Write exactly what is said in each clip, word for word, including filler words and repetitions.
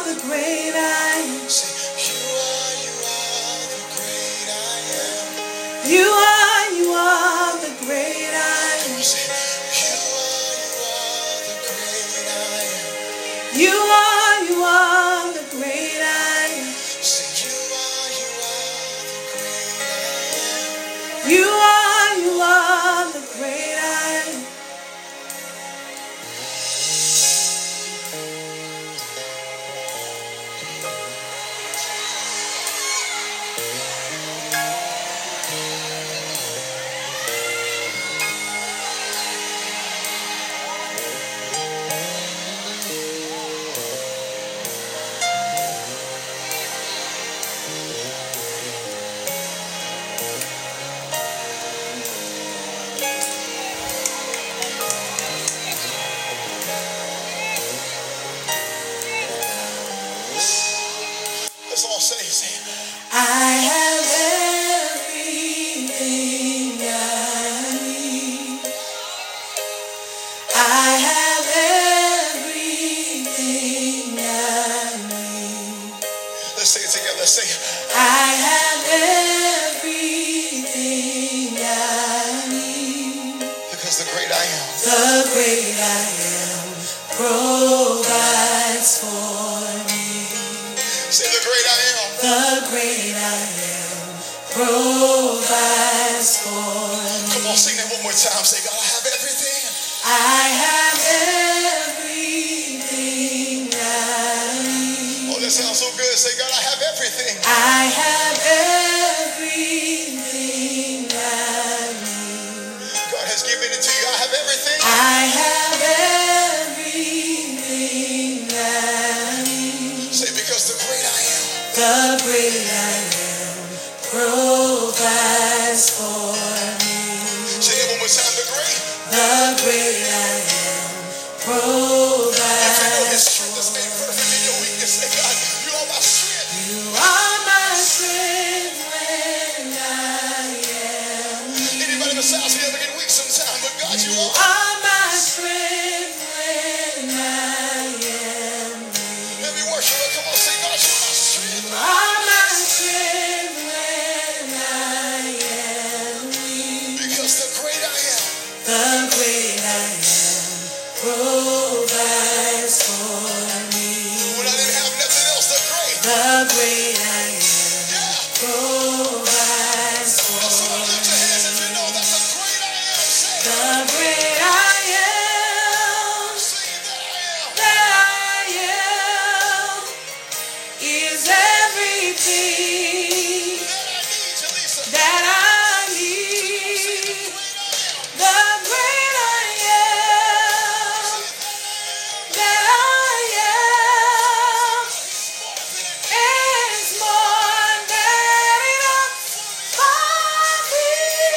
the great I am. Say, you are, you are the great I am. You are, you are the great I am. Say, you are, you are the great I am. You are, you are the great I am. Say, you are, you are the great I am. You are, you are the great I am. Let's all say, say, I have everything I need. I have everything I need. let's say it together. Say, I have everything I need. because the great I am. The great I am provides for me. Say, the great I am. The great I am provides for me. Come on, sing that one more time. Say, God, I have everything. I have everything I need. Oh, that sounds so good. Say, God, I have everything. I have everything I need. God has given it to you. I have everything. I have everything I need. Say, because the great I am. The great I am provides for me. Say it one more time. The great. The great I am If you know His provides strength is for made perfect in your weakness, say, God, you are my strength. you. Are my strength when I am weak. Anybody besides me ever get weak sometime, but God, you You are. are my strength when I am weak. Let me worship her. Come on, say, God, you are my strength. You are my strength when I am weak. Because the great I am. The great I am provides for me. When I didn't have nothing else, the great. The great I am Yeah. provides Now, somebody for lift your hands if me. you know that the great I am. Say it. The great I am, Say that I am. that I am, is everything That I need you, Lisa. that I need. The great I am, that I am, is more than enough for me.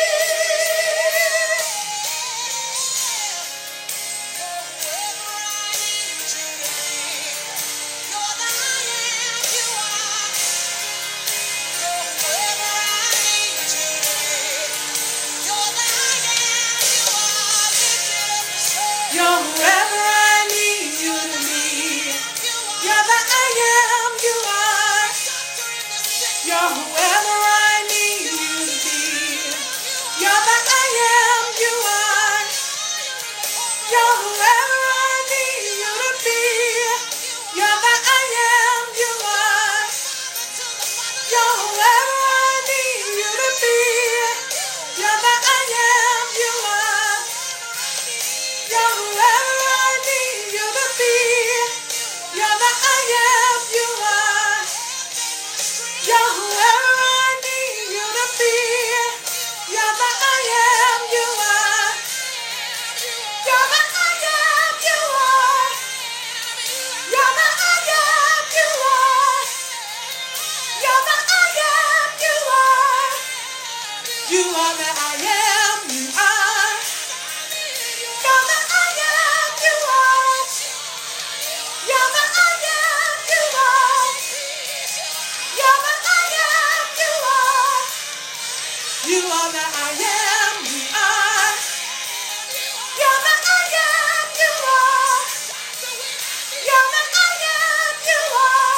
You're whoever I need you to be. You're the I am you are. You're whoever I need you to be. You're the I am you are. You're whoever I need you to be. You're the I am you are. You're whoever I need you to be. You're the I am you are. You're whoever I need you to be. You're the I am you are. You're whoever I need you to be. You're the I am you are. You're the I am you are. You're the I am you are. You're the I am you are. You are the I am you are. You're the I am you are. You're the I am you are. You're the I am you are. You are the I am you are. You're the I am you are. You're the I am you are.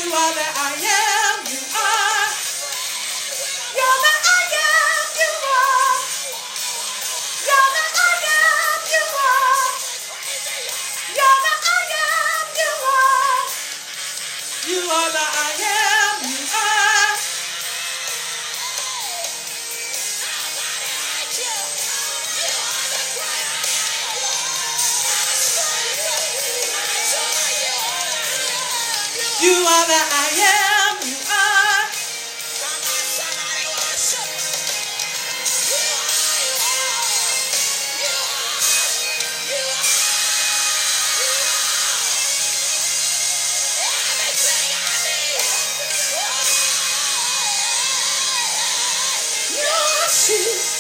are the I am you are. You're the I am you are. You're the I am you are. You're the I am you are. You are the I am you are. You are the I am you are. Your shoes.